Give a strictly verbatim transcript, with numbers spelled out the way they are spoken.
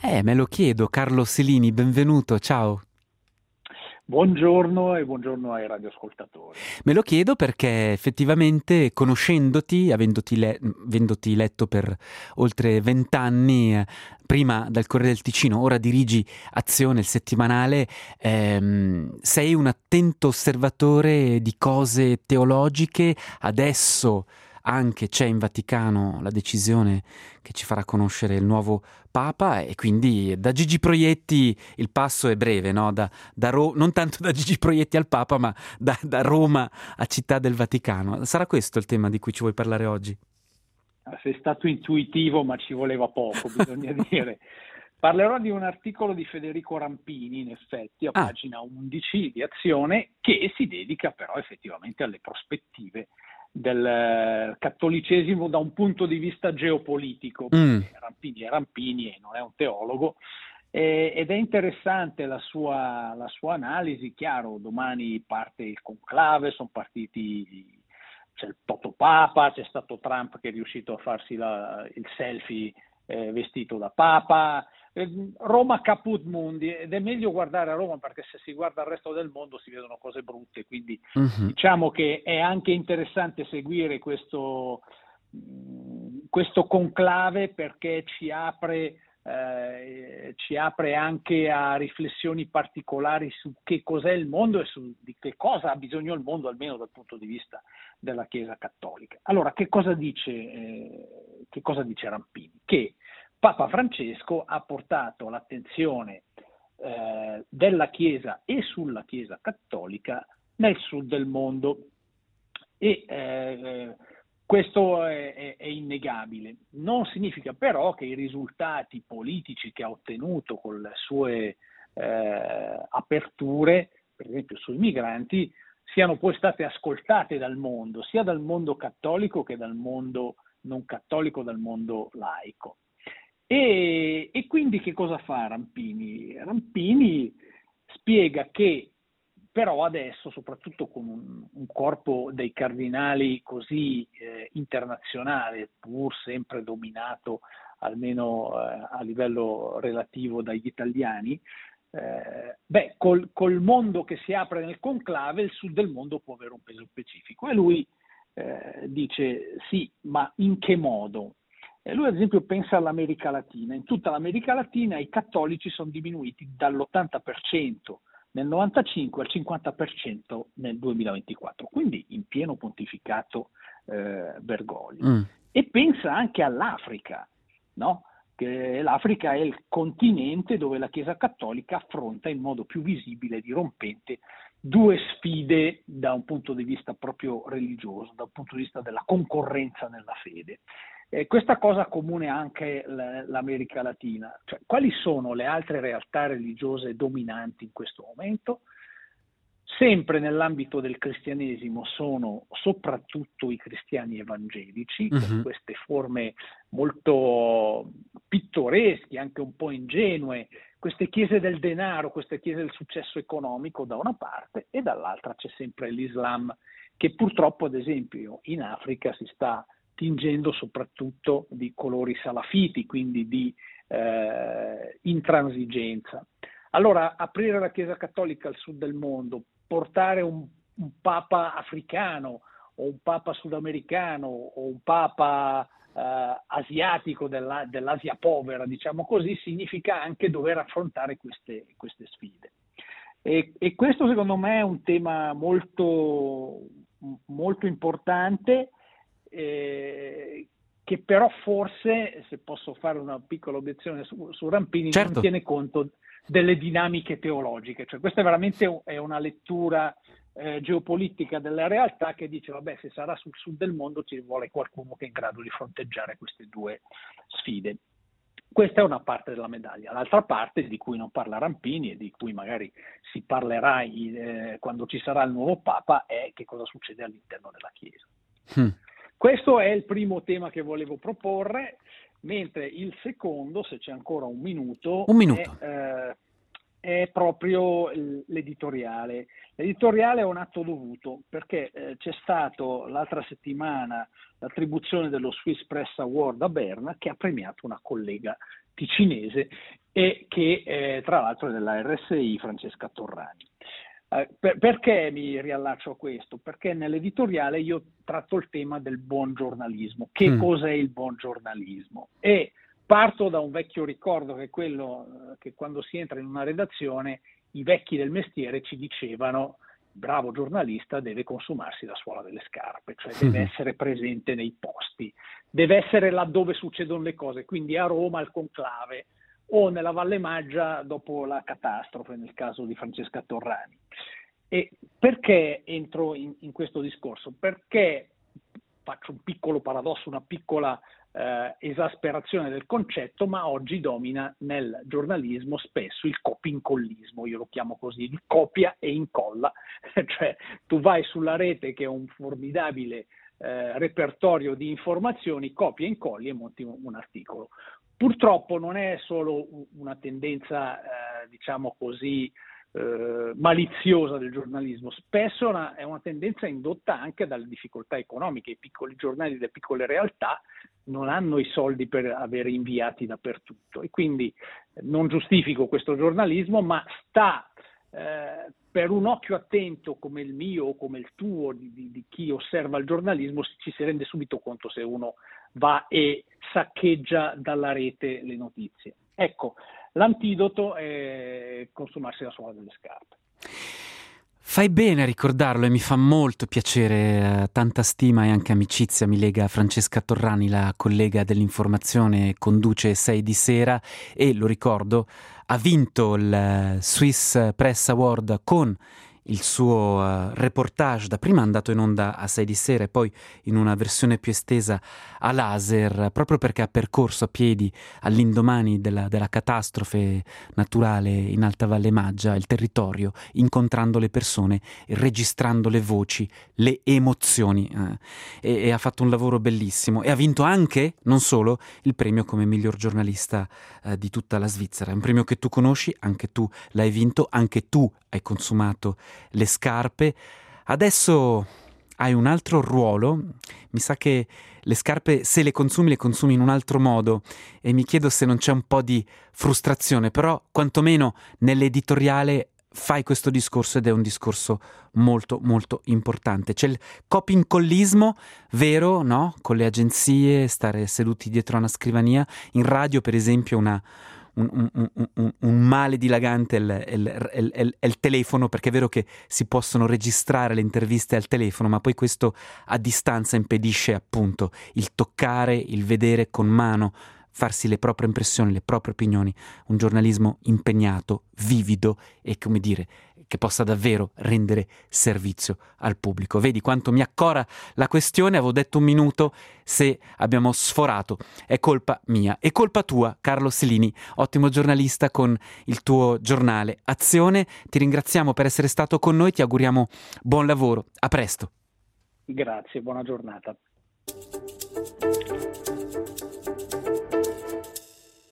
Eh, me lo chiedo, Carlo Selini, benvenuto, ciao. Buongiorno e buongiorno ai radioascoltatori. Me lo chiedo perché effettivamente conoscendoti, avendoti, le- avendoti letto per oltre vent'anni, eh, prima dal Corriere del Ticino, ora dirigi Azione, il settimanale, ehm, sei un attento osservatore di cose teologiche, adesso anche c'è in Vaticano la decisione che ci farà conoscere il nuovo Papa e quindi da Gigi Proietti il passo è breve, no? Da, da Ro- non tanto da Gigi Proietti al Papa, ma da, da Roma a Città del Vaticano. Sarà questo il tema di cui ci vuoi parlare oggi? Sei stato intuitivo, ma ci voleva poco, bisogna dire. Parlerò di un articolo di Federico Rampini, in effetti, a Ah, pagina undici di Azione, che si dedica però effettivamente alle prospettive del eh, cattolicesimo da un punto di vista geopolitico, mm, perché Rampini è Rampini e non è un teologo, eh, ed è interessante la sua, la sua analisi. Chiaro, domani parte il conclave, sono partiti, c'è il Totopapa, c'è stato Trump che è riuscito a farsi la, il selfie eh, vestito da Papa. Eh, Roma caput mundi, ed è meglio guardare a Roma perché se si guarda il resto del mondo si vedono cose brutte, quindi mhm. diciamo che è anche interessante seguire questo, mh, questo conclave perché ci apre, eh, ci apre anche a riflessioni particolari su che cos'è il mondo e su di che cosa ha bisogno il mondo, almeno dal punto di vista della Chiesa Cattolica. Allora, che cosa dice, eh, che cosa dice Rampini? Che Papa Francesco ha portato l'attenzione eh, della Chiesa e sulla Chiesa Cattolica nel sud del mondo e eh, questo è, è, è innegabile. Non significa però che i risultati politici che ha ottenuto con le sue eh, aperture, per esempio sui migranti, siano poi state ascoltate dal mondo, sia dal mondo cattolico che dal mondo non cattolico, dal mondo laico. E, e quindi che cosa fa Rampini? Rampini spiega che però adesso, soprattutto con un, un corpo dei cardinali così eh, internazionale, pur sempre dominato almeno eh, a livello relativo dagli italiani, eh, beh, col, col mondo che si apre nel conclave, il sud del mondo può avere un peso specifico. E lui eh, dice sì, ma in che modo? E lui ad esempio pensa all'America Latina. In tutta l'America Latina i cattolici sono diminuiti dall'ottanta per cento nel novantacinque al cinquanta per cento nel duemilaventiquattro, quindi in pieno pontificato eh, Bergoglio. Mm. E pensa anche all'Africa, no? Che l'Africa è il continente dove la Chiesa Cattolica affronta in modo più visibile e dirompente due sfide da un punto di vista proprio religioso, da un punto di vista della concorrenza nella fede. Eh, questa cosa comune anche l'America Latina. Cioè, quali sono le altre realtà religiose dominanti in questo momento? Sempre nell'ambito del cristianesimo sono soprattutto i cristiani evangelici, con Mhm. queste forme molto pittoresche, anche un po' ingenue, queste chiese del denaro, queste chiese del successo economico da una parte, e dall'altra c'è sempre l'Islam, che purtroppo, ad esempio, in Africa si sta tingendo soprattutto di colori salafiti, quindi di eh, intransigenza. Allora, aprire la Chiesa Cattolica al sud del mondo, portare un, un Papa africano o un Papa sudamericano o un Papa eh, asiatico della, dell'Asia povera, diciamo così, significa anche dover affrontare queste, queste sfide. E, e questo secondo me è un tema molto, molto importante, eh, che però forse, se posso fare una piccola obiezione su, su Rampini, non Certo. tiene conto delle dinamiche teologiche. Cioè, questa è veramente è una lettura eh, geopolitica della realtà che dice, vabbè, se sarà sul sud del mondo ci vuole qualcuno che è in grado di fronteggiare queste due sfide. Questa è una parte della medaglia. L'altra parte, di cui non parla Rampini e di cui magari si parlerà eh, quando ci sarà il nuovo Papa, è che cosa succede all'interno della Chiesa. Mm. Questo è il primo tema che volevo proporre, mentre il secondo, se c'è ancora un minuto, Un minuto. è, eh, è proprio l'editoriale. L'editoriale è un atto dovuto perché eh, c'è stato l'altra settimana l'attribuzione dello Swiss Press Award a Berna, che ha premiato una collega ticinese e che eh, tra l'altro è della R S I Francesca Torrani. Eh, per, perché mi riallaccio a questo? Perché nell'editoriale io tratto il tema del buon giornalismo. Che mm. cos'è il buon giornalismo? E parto da un vecchio ricordo, che è quello eh, che quando si entra in una redazione i vecchi del mestiere ci dicevano: bravo giornalista deve consumarsi la suola delle scarpe, cioè deve essere presente nei posti, deve essere laddove succedono le cose, quindi a Roma al conclave o nella Valle Maggia dopo la catastrofe, nel caso di Francesca Torrani. E perché entro in, in questo discorso? Perché faccio un piccolo paradosso, una piccola eh, esasperazione del concetto, ma oggi domina nel giornalismo spesso il copia-incollismo, io lo chiamo così, il copia e incolla, cioè tu vai sulla rete, che è un formidabile eh, repertorio di informazioni, copia e incolli e monti un, un articolo. Purtroppo non è solo una tendenza, eh, diciamo così, eh, maliziosa del giornalismo, spesso una, è una tendenza indotta anche dalle difficoltà economiche. I piccoli giornali delle piccole realtà non hanno i soldi per avere inviati dappertutto e quindi non giustifico questo giornalismo, ma sta eh, per un occhio attento come il mio o come il tuo, di, di, di chi osserva il giornalismo, ci si rende subito conto se uno va e saccheggia dalla rete le notizie. Ecco, l'antidoto è consumarsi la suola delle scarpe. Fai bene a ricordarlo e mi fa molto piacere, eh, tanta stima e anche amicizia mi lega a Francesca Torrani, la collega dell'informazione, conduce sei di sera e, lo ricordo, ha vinto il Swiss Press Award con il suo uh, reportage, da prima andato in onda a sei di sera e poi in una versione più estesa a laser, proprio perché ha percorso a piedi all'indomani della, della catastrofe naturale in Alta Valle Maggia il territorio, incontrando le persone, registrando le voci, le emozioni eh, e, e ha fatto un lavoro bellissimo e ha vinto anche, non solo, il premio come miglior giornalista eh, di tutta la Svizzera. È un premio che tu conosci, anche tu l'hai vinto, anche tu hai consumato le scarpe. Adesso hai un altro ruolo, mi sa che le scarpe, se le consumi, le consumi in un altro modo e mi chiedo se non c'è un po' di frustrazione, però quantomeno nell'editoriale fai questo discorso ed è un discorso molto molto importante. C'è il copia-incollismo, vero, no? Con le agenzie, stare seduti dietro a una scrivania. In radio, per esempio, una Un, un, un, un male dilagante è il, è, il, è, il, è il telefono, perché è vero che si possono registrare le interviste al telefono, ma poi questo a distanza impedisce appunto il toccare, il vedere con mano, farsi le proprie impressioni, le proprie opinioni, un giornalismo impegnato, vivido e, come dire, che possa davvero rendere servizio al pubblico. Vedi quanto mi accora la questione, avevo detto un minuto, se abbiamo sforato è colpa mia, è colpa tua, Carlo Silini, ottimo giornalista con il tuo giornale Azione. Ti ringraziamo per essere stato con noi, ti auguriamo buon lavoro, a presto. Grazie, buona giornata.